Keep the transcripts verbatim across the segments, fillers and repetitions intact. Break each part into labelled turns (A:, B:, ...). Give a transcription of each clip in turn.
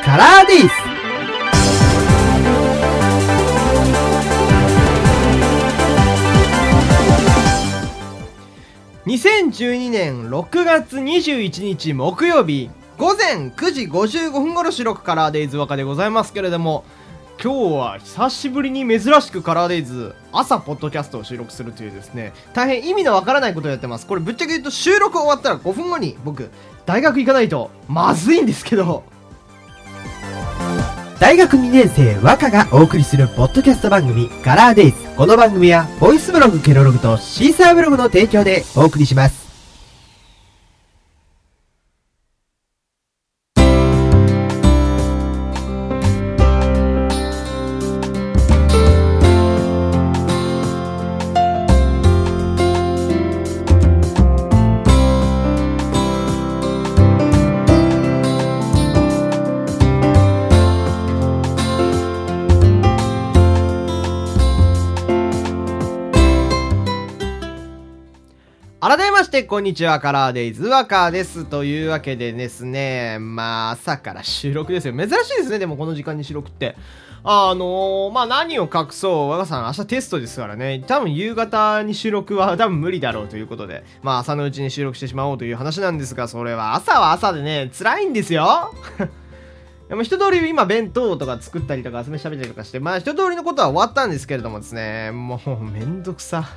A: カラーデイズ。にせんじゅうにねんろくがつにじゅういちにち木曜日ごぜんくじごじゅうごふん頃収録カラーデイズ和歌でございますけれども、今日は久しぶりに珍しくカラーデイズ朝ポッドキャストを収録するというですね、大変意味のわからないことをやってます。これぶっちゃけ言うと収録終わったらごふんごに僕大学行かないとまずいんですけど、大学にねん生和歌がお送りするポッドキャスト番組カラーデイズ。この番組はボイスブログケロログとシーサーブログの提供でお送りします。改めましてこんにちは、カラーデイズワカです。というわけでですね、まあ朝から収録ですよ。珍しいですね。でもこの時間に収録ってあのー、まあ何を隠そう、ワカさん明日テストですからね、多分夕方に収録は多分無理だろうということで、まあ朝のうちに収録してしまおうという話なんですが、それは朝は朝でね辛いんですよでも一通り今弁当とか作ったりとか朝飯食べたりとかして、まあ一通りのことは終わったんですけれどもですね、もうめんどくさ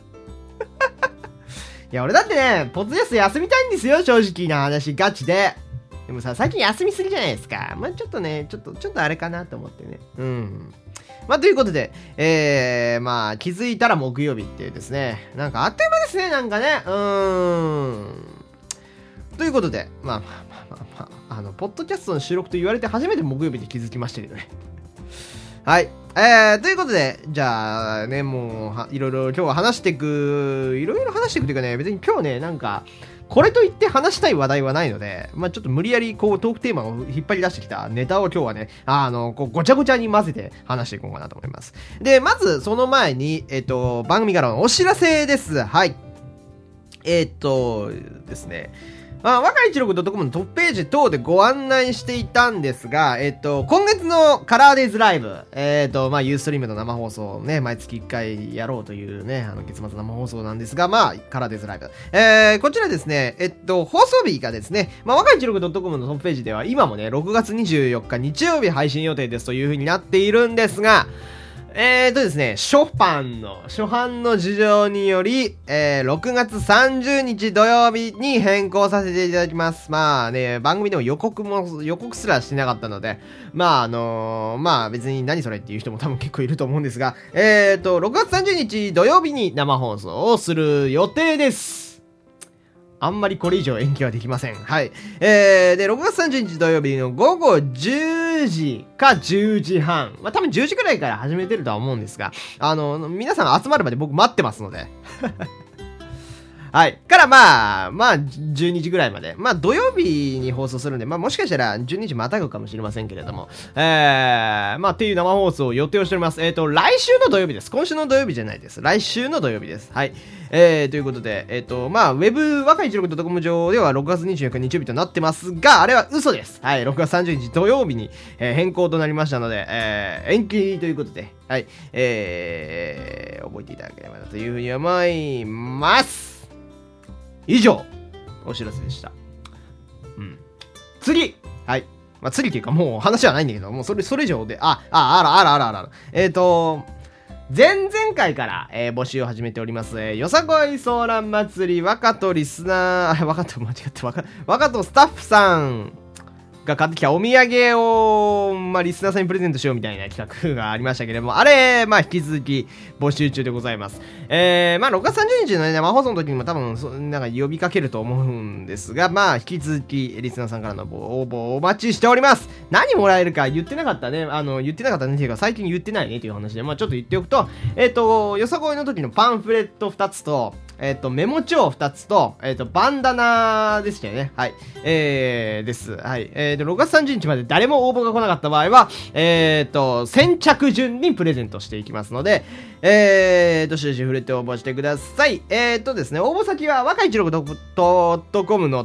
A: いや俺だってねポッドキャスト休みたいんですよ、正直な話、ガチで。でもさ、最近休みすぎじゃないですか。まあちょっとねちょっとちょっとあれかなと思ってね。うんまあということで、えー、まあ気づいたら木曜日っていうですね、なんかあっという間ですね、なんかね。うーんということで、まあまあまあまあ、まあ、あのポッドキャストの収録と言われて初めて木曜日に気づきましたけどね。はい。えー、ということで、じゃあね、もうは、いろいろ今日は話していく、いろいろ話していくというかね、別に今日ね、なんか、これといって話したい話題はないので、まあちょっと無理やりこうトークテーマを引っ張り出してきたネタを今日はね、あの、こうごちゃごちゃに混ぜて話していこうかなと思います。で、まずその前に、えっと、番組からのお知らせです。はい。えっとですね、まあ、わかいちろくドットコム のトップページ等でご案内していたんですが、えっと、今月のカラーデイズライブ、えっと、まあ、ユーストリームの生放送をね、毎月いっかいやろうというね、あの、月末生放送なんですが、まあ、カラーデイズライブ。えー、こちらですね、えっと、放送日がですね、まあ、わかいちろくドットコム のトップページでは、今もね、ろくがつにじゅうよっか日曜日配信予定ですという風になっているんですが、えーとですね、初版の、初版の事情により、えー、ろくがつさんじゅうにち土曜日に変更させていただきます。まあね、番組でも予告も、予告すらしてなかったので、まああのー、まあ別に何それっていう人も多分結構いると思うんですが、えーと、ろくがつさんじゅうにち土曜日に生放送をする予定です。あんまりこれ以上延期はできません。はい。えー、で、ろくがつさんじゅうにち土曜日のごごじゅうじかじゅうじはん。まあ、多分じゅうじくらいから始めてるとは思うんですが、あの、皆さん集まるまで僕待ってますので。はい。からまあ、まあ、じゅうにじぐらいまで。まあ、土曜日に放送するんで、まあ、もしかしたらじゅうにじまたぐかもしれませんけれども、えー、まあ、っていう生放送を予定をしております。えっと、来週の土曜日です。今週の土曜日じゃないです。来週の土曜日です。はい。えー、ということで、えっと、まあ、ウェブ、わかいちろくドットコム 上ではろくがつにじゅうよっか日曜日となってますが、あれは嘘です。はい。ろくがつさんじゅうにち土曜日に、えー、変更となりましたので、えー、延期ということで、はい。えー、覚えていただければなというふうに思います。以上、お知らせでした。うん。次はい。まあ、次というかもう話はないんだけど、もうそれ、それ以上で、あ、あ、あらあらあらあら。えっと、前々回から、えー、募集を始めております、えー、よさこいソーラン祭り、若とリスナー、若と間違って、若、若とスタッフさんが買ってきたお土産を、まあ、リスナーさんにプレゼントしようみたいな企画がありましたけれども、あれ、まあ、引き続き募集中でございます。えー、まあ、ろくがつさんじゅうにちのね、生放送の時にも多分、そなんか呼びかけると思うんですが、まあ、引き続き、リスナーさんからの応募をお待ちしております。何もらえるか言ってなかったね、あの、言ってなかったねっていうか、最近言ってないねという話で、まあ、ちょっと言っておくと、えっと、よさこいの時のパンフレットふたつと、えっと、メモ帳ふたつと、えっと、バンダナでしたよね。はい。えー、です。はい。えーと、ろくがつさんじゅうにちまで誰も応募が来なかった場合は、えーと、先着順にプレゼントしていきますので、えー、どしどし触れて応募してください。えーとですね、応募先は、わかいちろくドットコムのトップペ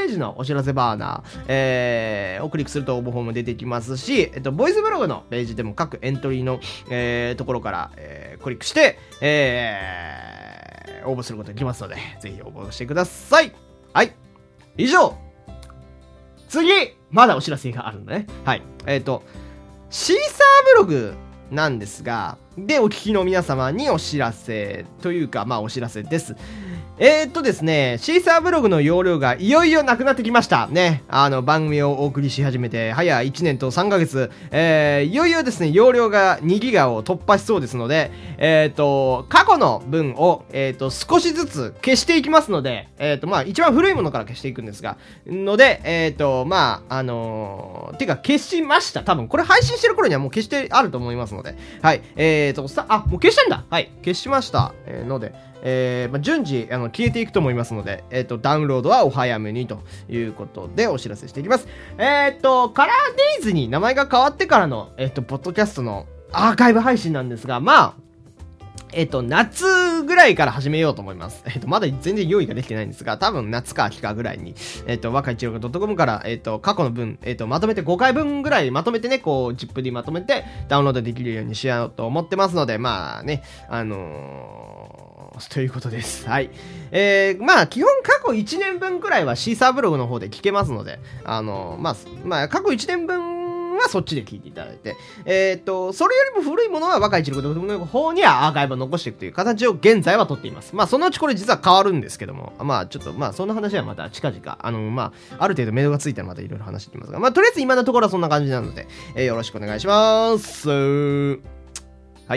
A: ページのお知らせバーナー、えー、をクリックすると応募フォーム出てきますし、えっと、ボイスブログのページでも各エントリーの、えー、ところから、えー、クリックして、えー、応募することができますので、ぜひ応募してください。はい。以上。次まだお知らせがあるんだね。はい。えっと、シーサーブログなんですが、で、お聞きの皆様にお知らせというか、まあお知らせです。えー、っとですね、シーサーブログの容量がいよいよなくなってきました。ね。あの、番組をお送りし始めて、早いちねんとさんかげつ、えー、いよいよですね、容量がにギガを突破しそうですので、えー、っと、過去の分を、えー、っと、少しずつ消していきますので、えー、っと、まあ、一番古いものから消していくんですが、ので、えー、っと、まあ、あのー、てか消しました。多分、これ配信してる頃にはもう消してあると思いますので、はい。えー、っと、さ、あ、もう消したんだ。はい。消しました。えー、ので、えーまあ、順次あの消えていくと思いますので、えーと、ダウンロードはお早めにということでお知らせしていきます。えっ、ー、と、カラーデイズに名前が変わってからの、えっ、ー、と、ポッドキャストのアーカイブ配信なんですが、まあ、えっ、ー、と、夏ぐらいから始めようと思います。えっ、ー、と、まだ全然用意ができてないんですが、多分夏か秋かぐらいに、えっ、ー、と、若いちろく .com から、えっ、と、過去の分、えっ、と、まとめてごかいぶんぐらいまとめてね、こう、ジップ にまとめてダウンロードできるようにしようと思ってますので、まあね、あのー、ということです。はい。えー、まあ、基本過去いちねんぶんくらいはシーサーブログの方で聞けますので、あのー、まあ、まあ、過去いちねんぶんはそっちで聞いていただいて、えー、っと、それよりも古いものは若いちろく .com の方にはアーカイブを残していくという形を現在は取っています。まあ、そのうちこれ実は変わるんですけども、まあ、ちょっと、まあ、そんな話はまた近々、あの、まあ、ある程度目処がついたらまたいろいろ話していきますが、まあ、とりあえず今のところはそんな感じなので、えー、よろしくお願いします。はい。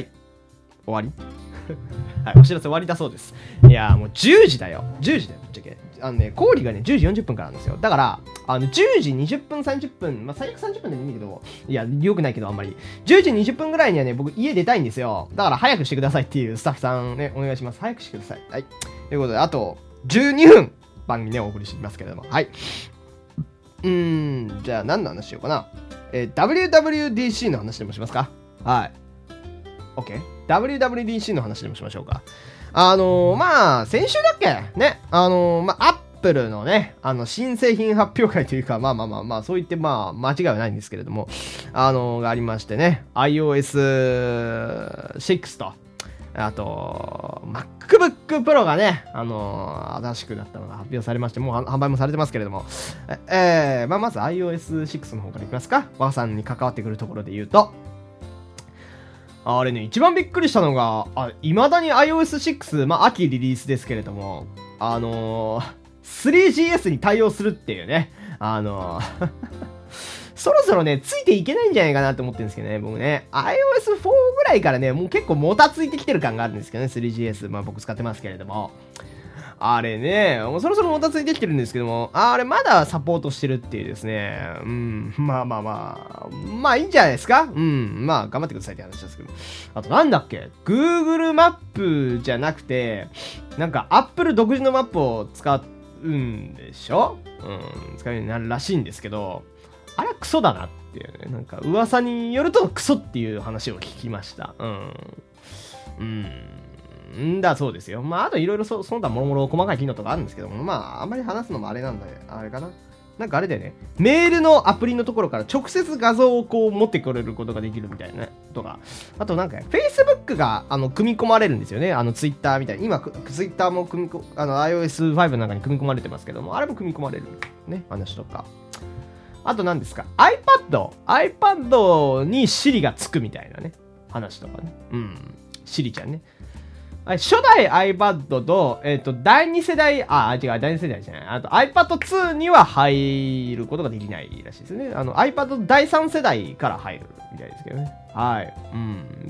A: 終わりはい、お知らせ終わりだそうです。いやーもうじゅうじだよ。じゅうじだよ、ぶっちゃけ。あのね、講義がね、じゅうじよんじゅっぷんからなんですよ。だから、あの、じゅうじにじゅっぷん、さんじゅっぷん、まあ、最悪さんじゅっぷんでもいいんだけど、いや、よくないけど、あんまり。じゅうじにじゅっぷんぐらいにはね、僕、家出たいんですよ。だから、早くしてくださいっていうスタッフさんね、お願いします。早くしてください。はい。ということで、あと、じゅうにふん、番組ね、お送りしていきますけれども。はい。うーん、じゃあ、何の話しようかな。えー、ダブリューダブリューディーシー の話でもしますか？はい。OK。ダブリューダブリューディーシー の話でもしましょうか。あのー、まあ、先週だっけね。あのー、まあ、アップルのね、あの、新製品発表会というか、まあまあまあまあ、そう言ってまあ、間違いはないんですけれども、あのー、がありましてね、アイオーエスシックス と、あと、MacBook Pro がね、あのー、新しくなったのが発表されまして、もう販売もされてますけれども、え、えー、まあ、まず アイオーエスシックス の方からいきますか。和さんに関わってくるところで言うと、あれね、一番びっくりしたのが、あ、未だに アイオーエスシックス、まあ、秋リリースですけれども、あのー、スリージーエス に対応するっていうね、あのー、そろそろね、ついていけないんじゃないかなって思ってるんですけどね、僕ね、アイオーエスフォー ぐらいからね、もう結構もたついてきてる感があるんですけどね、スリージーエス、まあ僕使ってますけれども、あれね、もうそろそろもたついてきてるんですけども、あれまだサポートしてるっていうですね、うん、まあまあまあ、まあいいんじゃないですか？うん、まあ頑張ってくださいって話ですけど。あとなんだっけ？ Google マップじゃなくて、なんか Apple 独自のマップを使うんでしょ？うん、使うようになるらしいんですけど、あれはクソだなっていうね、なんか噂によるとクソっていう話を聞きました。うん。うん。んだそうですよ。まあ、あといろいろそ、その他もろもろ細かい機能とかあるんですけども、まあ、あんまり話すのもあれなんだよ。あれかな。なんかあれだよね。メールのアプリのところから直接画像をこう持ってくれることができるみたいなね。とか。あとなんか、Facebook が、あの、組み込まれるんですよね。あの、Twitter みたいに。今、Twitter も組み込、あの、アイオーエスファイブ の中に組み込まれてますけども、あれも組み込まれる。ね。話とか。あと何ですか ?iPad。iPad に Siri がつくみたいなね。話とかね。うん。Siri ちゃんね。初代 iPad と、えっと、だいに世代、あ、違う、だいに世代じゃない。あと アイパッドツー には入ることができないらしいですね。あの、iPad だいさん世代から入るみたいですけどね。はい。うん。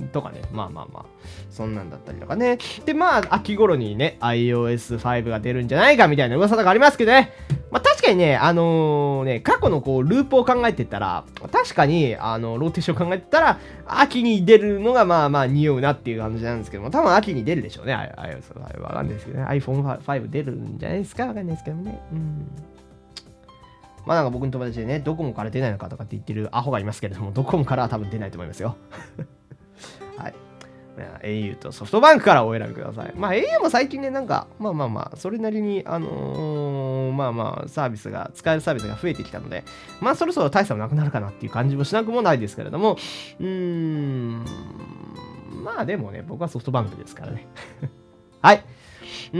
A: とかね。まあまあまあ。そんなんだったりとかね。で、まあ、秋頃にね、アイオーエスファイブ が出るんじゃないかみたいな噂とかありますけどね。まあ確かにね、あのー、ね、過去のこう、ループを考えてったら、確かに、あの、ローテーションを考えてたら、秋に出るのがまあまあ匂うなっていう感じなんですけども、多分秋に出るでしょうね、iOS ファイブ。わかんないですけどね。アイフォンファイブ 出るんじゃないですかわかんないですけどね。うん。まあなんか僕の友達でね、ドコモから出ないのかとかって言ってるアホがいますけれども、ドコモからは多分出ないと思いますよ。はい。エーユー とソフトバンクからお選びください。まあ エーユー も最近ね、なんか、まあまあまあ、それなりに、あのー、 まあまあサービスが使えるサービスが増えてきたので、まあそろそろ大差もなくなるかなっていう感じもしなくもないですけれども、うーんまあでもね、僕はソフトバンクですからねはい。うん。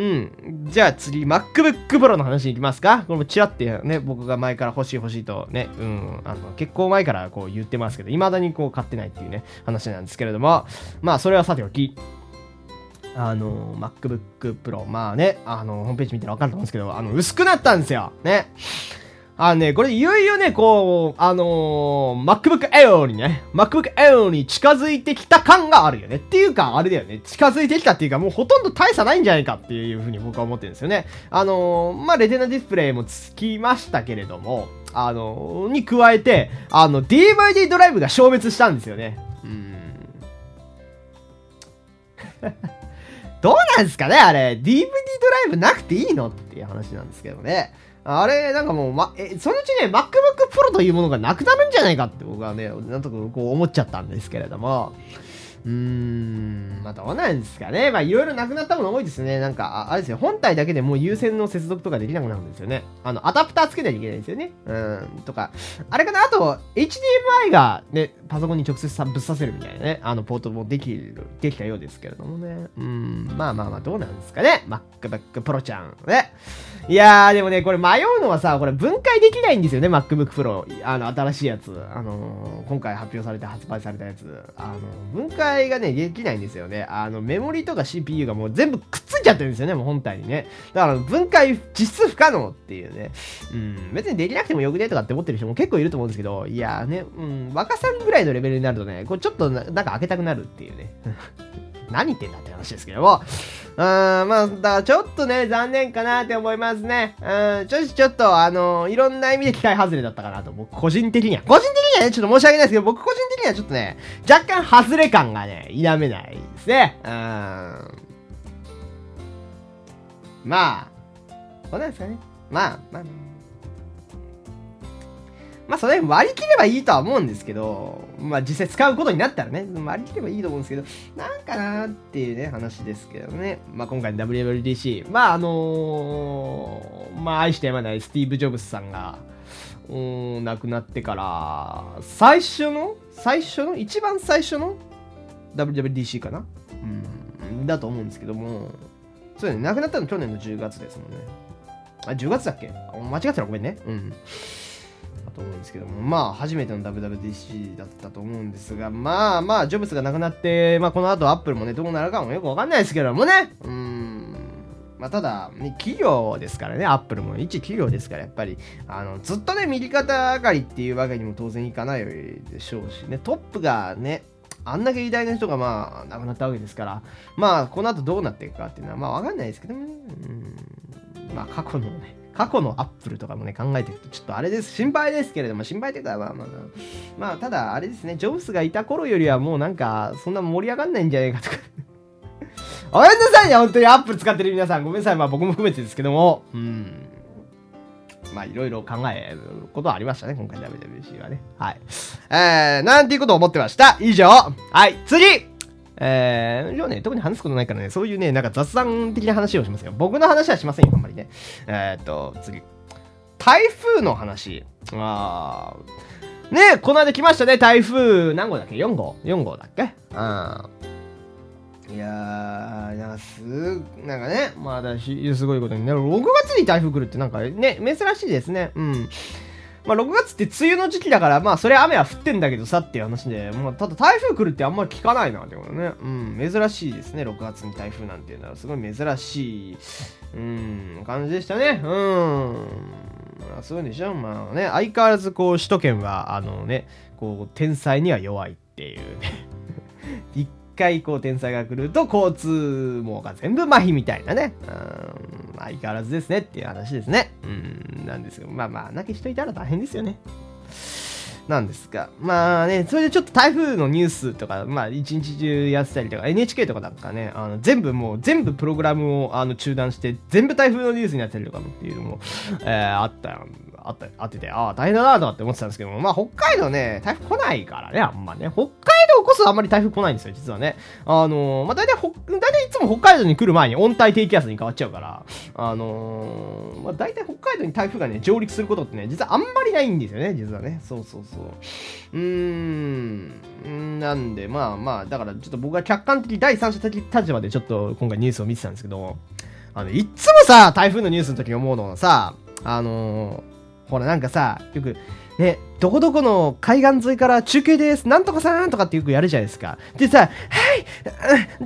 A: じゃあ次、MacBook Pro の話に行きますか。これもチラってね、僕が前から欲しい欲しいとね、うん、あの、結構前からこう言ってますけど、未だにこう買ってないっていうね、話なんですけれども、まあそれはさておき、あの、MacBook Pro、まあね、あの、ホームページ見たらわかると思うんですけど、あの、薄くなったんですよ。ね。あのね、これいよいよね、こう、あのー、MacBook Air にね、MacBook Air に近づいてきた感があるよね。っていうか、あれだよね、近づいてきたっていうか、もうほとんど大差ないんじゃないかっていうふうに僕は思ってるんですよね。あのー、まあ、レティナディスプレイもつきましたけれども、あのー、に加えて、あの、ディーブイディー ドライブが消滅したんですよね。うーん。どうなんですかね、あれ。ディーブイディー ドライブなくていいのっていう話なんですけどね。あれ、なんかもう、ま、え、そのうちね、MacBook Pro というものがなくなるんじゃないかって僕はね、なんとかこう思っちゃったんですけれども、うーん、まあどうなんですかね。まあいろいろなくなったもの多いですね。なんか、あ、あれですよ、本体だけでもう有線の接続とかできなくなるんですよね。あの、アダプターつけなきゃいけないんですよね。うん、とか。あれかな、あと、エイチディーエムアイ がね、パソコンに直接さぶっ刺せるみたいなね、あの、ポートもできる、できたようですけれどもね。うん、まあまあまあ、どうなんですかね。MacBook Pro ちゃん。ね。いやー、でもね、これ迷うのはさ、これ分解できないんですよね、MacBook Pro。あの、新しいやつ。あのー、今回発表されて発売されたやつ。あの、分解がね、できないんですよね。あの、メモリとか シーピーユー がもう全部くっついちゃってるんですよね、もう本体にね。だから、分解実質不可能っていうね。うん、別にできなくてもよくねとかって思ってる人も結構いると思うんですけど、いやーね、うん、若さんぐらいのレベルになるとね、これちょっとな、なんか開けたくなるっていうね。何言ってんだって話ですけども。うーん、まあ、だからちょっとね、残念かなって思いますね。うん、ちょっと、ちょっと、あのー、いろんな意味で期待外れだったかなと、僕個人的には。個人的にはね、ちょっと申し訳ないですけど、僕個人的にはちょっとね、若干外れ感がね、否めないですね。うーん。まあ、そうなんですかね。まあ、まあ、まあ、それ割り切ればいいとは思うんですけど、まあ、実際使うことになったらね、割り切ればいいと思うんですけど、なんかなーっていうね、話ですけどね。まあ、今回の ダブリューダブリューディーシー、まあ、あのー、まあ、愛してやまないスティーブ・ジョブズさんが、うーん、亡くなってから、最初の、最初の、一番最初の ダブリューダブリューディーシー かな、うん、だと思うんですけども、そうだね、亡くなったの去年のじゅうがつですもんね。あ、じゅうがつだっけ？間違ってたらごめんね。うん。と思うんですけども、まあ初めての ダブリューダブリューディーシー だったと思うんですが、まあまあジョブズが亡くなって、まあこの後アップルもねどうなるかもよくわかんないですけどもね、うーん、まあただ、ね、企業ですからね、アップルも一企業ですから、やっぱりあのずっとね右肩上がりっていうわけにも当然いかないでしょうしね、トップがねあんだけ偉大な人がまあ亡くなったわけですから、まあこの後どうなっていくかっていうのはまあわかんないですけどもね、うーん、まあ過去のね過去のアップルとかもね、考えていくと、ちょっとあれです。心配ですけれども、心配というか、まあまあ、まあ、ただ、あれですね、ジョブズがいた頃よりはもうなんか、そんな盛り上がんないんじゃないかとか。ごめんなさいね、本当にアップル使ってる皆さん。ごめんなさい、まあ僕も含めてですけども。うん。まあ、いろいろ考えることはありましたね、今回 ダブリューダブリューシー はね。はい。えー、なんていうことを思ってました。以上。はい、次えー、じゃあね、特に話すことないからね、そういうね、なんか雑談的な話をしますよ。僕の話はしませんよ、あんまりね。えーっと、次。台風の話。あー。ね、この間来ましたね、台風、何号だっけ ?よん 号 ?よん 号だっけうん。いやー、なんかす、なんかね、まあ私、すごいことにね、ろくがつに台風来るってなんかね、珍しいですね。うん。まあろくがつって梅雨の時期だから、まあそれ雨は降ってんだけどさっていう話で、まあただ台風来るってあんまり聞かないなってことね。うん、珍しいですね、ろくがつに台風なんていうのは。すごい珍しい、うん、感じでしたね。うん。まあそうでしょ。まあね、相変わらずこう首都圏は、あのね、こう天災には弱いっていうね。一回こう天災が来ると交通網が全部麻痺みたいなね。うん、相変わらずですねっていう話ですね。うん、なんですよ。まあまあ、なき人いたら大変ですよね。なんですが、まあね、それでちょっと台風のニュースとか、まあ一日中やってたりとか、エヌエイチケー とかなんかね、あの全部もう全部プログラムをあの中断して、全部台風のニュースになったりとかっていうのも、えー、あった、あった、あってて、ああ、大変だなとかって思ってたんですけども、まあ北海道ね、台風来ないからね、あんまね。北海道こそあんまり台風来ないんですよ、実はね。あのー、まあ、大体ほ、大体いつも北海道に来る前に温帯低気圧に変わっちゃうから、あのー、まあ、大体北海道に台風がね、上陸することってね、実はあんまりないんですよね、実はね。そうそうそう。うーん、なんで、まあまあ、だからちょっと僕は客観的、第三者的立場でちょっと今回ニュースを見てたんですけど、あの、いっつもさ、台風のニュースの時に思うのはさ、あのー、ほらなんかさ、よく、ね、どこどこの海岸沿いから中継です、なんとかさんとかってよくやるじゃないですか。でさ、はい、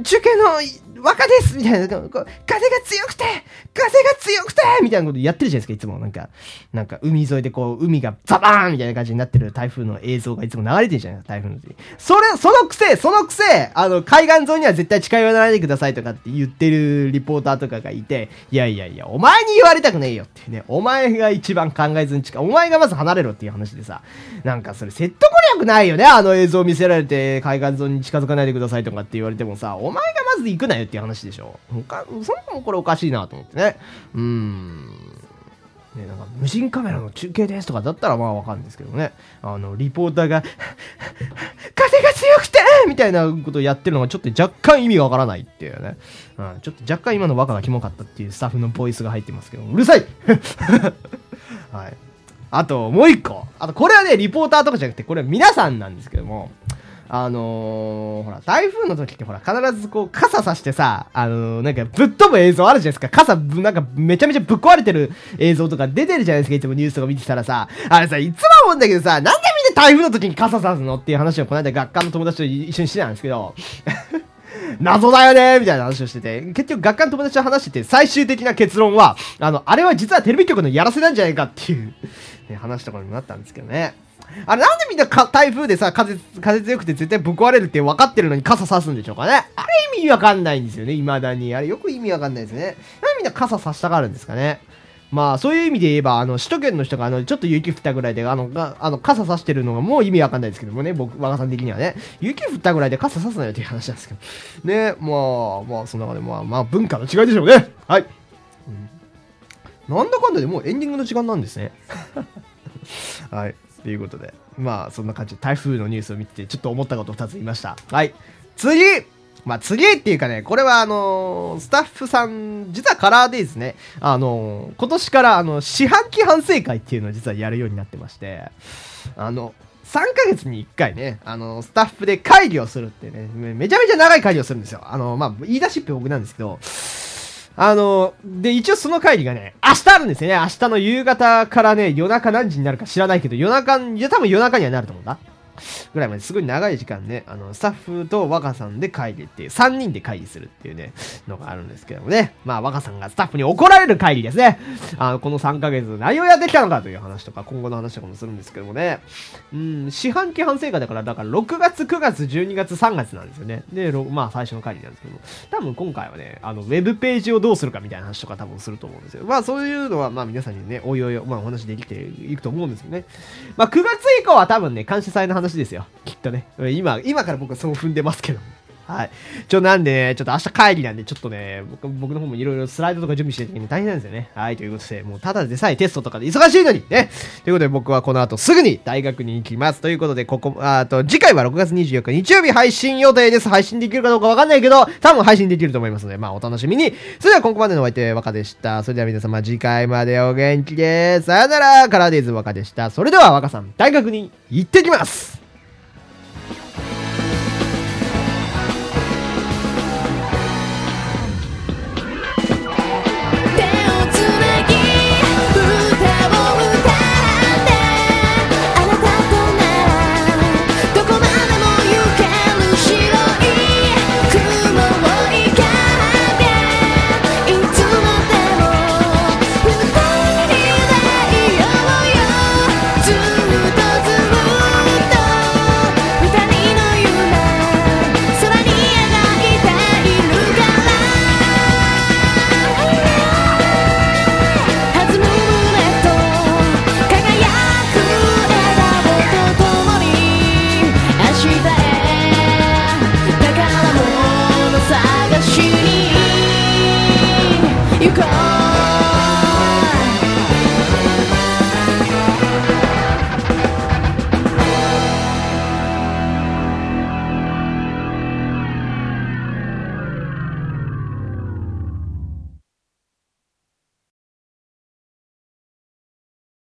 A: 中継の若ですみたいな、こう風が強くて、風が強くてみたいなことやってるじゃないですか、いつも。なんか、なんか海沿いでこう、海がザバーンみたいな感じになってる台風の映像がいつも流れてるじゃないですか、台風の時。それ、そのくせ、そのくせ、あの、海岸沿いには絶対近寄らないでくださいとかって言ってるリポーターとかがいて、いやいやいや、お前に言われたくねえよっていうね、お前が一番考えずに近い、お前がまず離れろっていう話でさ、なんかそれ説得力ないよね、あの映像見せられて、海岸沿いに近づかないでくださいとかって言われてもさ、お前がまず行くなよっていう話でしょ。他、そもそもこれおかしいなと思ってね。うーん。ね、なんか無人カメラの中継ですとかだったらまあわかるんですけどね。あの、リポーターが、風が強くてみたいなことをやってるのがちょっと若干意味がわからないっていうね。うん、ちょっと若干今の和歌がキモかったっていうスタッフのボイスが入ってますけど、うるさいはい。あと、もう一個。あと、これはね、リポーターとかじゃなくて、これは皆さんなんですけども、あのー、ほら、台風の時ってほら、必ずこう、傘さしてさ、あのー、なんか、ぶっ飛ぶ映像あるじゃないですか。傘、なんか、めちゃめちゃぶっ壊れてる映像とか出てるじゃないですか。いつもニュースとか見てたらさ、あれさ、いつも思うんだけどさ、なんでみんな台風の時に傘さすのっていう話をこの間学科の友達と一緒にしてたんですけど、謎だよねーみたいな話をしてて、結局学科の友達と話してて、最終的な結論は、あの、あれは実はテレビ局のやらせなんじゃないかっていう、ね、話とかにもなったんですけどね。あれなんでみんなか台風でさ、風、風強くて絶対ぶっ壊れるって分かってるのに傘さすんでしょうかね。あれ意味わかんないんですよね、未だに。あれよく意味わかんないですね。なんでみんな傘さしたがるんですかね。まあ、そういう意味で言えば、あの、首都圏の人が、あの、ちょっと雪降ったぐらいで、あの、があの、傘さしてるのがもう意味わかんないですけどもね、僕、若さん的にはね、雪降ったぐらいで傘さすなよっていう話なんですけど。ね、まあ、まあ、その中で、まあ、まあ、文化の違いでしょうね。はい。うん、なんだかんだでもうエンディングの時間なんですね。はい。ということで、まあ、そんな感じで台風のニュースを見て、ちょっと思ったことふたつ言いました。はい。次まあ、次っていうかね、これはあのー、スタッフさん、実はカラーデイズね、あのー、今年からあの、四半期反省会っていうのを実はやるようになってまして、あの、さんかげつにいっかいね、あのー、スタッフで会議をするってね、めちゃめちゃ長い会議をするんですよ。あのー、まあ、言い出しっぺ僕なんですけど、あのー、で、一応その会議がね、明日あるんですよね。明日の夕方からね、夜中何時になるか知らないけど、夜中、いや、多分夜中にはなると思うんだ。ぐらいまですごい長い時間ね、あの、スタッフと若さんで会議っていう、さんにんで会議するっていうね、のがあるんですけどもね。まあ、若さんがスタッフに怒られる会議ですね。あの、このさんかげつ何をやってきたのかという話とか、今後の話とかもするんですけどもね。うん、四半期反省会だから、だからろくがつ、くがつ、じゅうにがつ、さんがつなんですよね。で、まあ、最初の会議なんですけども、多分今回はね、あの、ウェブページをどうするかみたいな話とか多分すると思うんですよ。まあ、そういうのは、まあ、皆さんにね、おいおい、まあ、お話できていくと思うんですよね。まあ、くがつ以降は多分ね、感謝祭の話ですよ。きっとね。今、今から僕はそう踏んでますけど。はい。ちょ、なんでね、ちょっと明日会議なんで、ちょっとね、僕、僕の方もいろいろスライドとか準備してる時に大変なんですよね。はい。ということで、もうただでさえテストとかで忙しいのに、ね。ということで僕はこの後すぐに大学に行きます。ということで、ここ、あと、次回はろくがつにじゅうよっか日曜日配信予定です。配信できるかどうかわかんないけど、多分配信できると思いますので、まあお楽しみに。それではここまでのお相手、若でした。それでは皆様次回までお元気で、さよなら、カラーデイズ若でした。それでは若さん、大学に行ってきます。